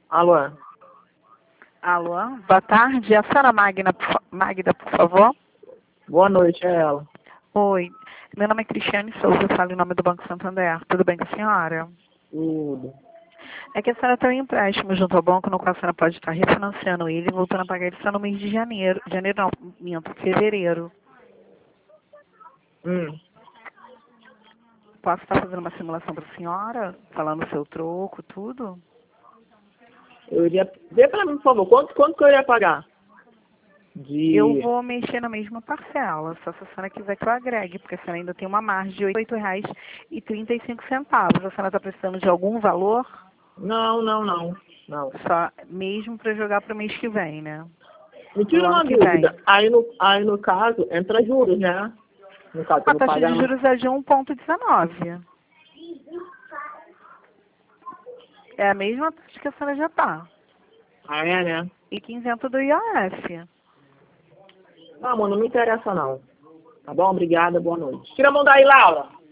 Alô? Alô, boa tarde. A senhora Magda, por favor? Boa noite, é ela. Oi, meu nome é Cristiane Souza, eu falo em nome do Banco Santander. Tudo bem com a senhora? Tudo. É que a senhora tem um empréstimo junto ao banco no qual a senhora pode estar refinanciando ele e voltando a pagar ele só no mês de janeiro. Janeiro não, minto, fevereiro. Posso estar fazendo uma simulação para a senhora? Falando o seu troco, tudo? Eu iria... Vê pra mim, por favor, quanto que eu iria pagar? Eu vou mexer na mesma parcela, só se a senhora quiser que eu agregue, porque a senhora ainda tem uma margem de R$ 8,35. A senhora está precisando de algum valor? Não. Só mesmo para jogar para o mês que vem, né? Me tira Pro ano uma que vem. dúvida. Aí no caso, entra juros, né? No caso, eu A vou taxa de pagar... juros é de 1,19. É a mesma taxa que a senhora já está. Ah, é, né? E que isento do IOF. Não, amor, não me interessa, não. Tá bom? Obrigada, boa noite. Tira a mão daí, Laura.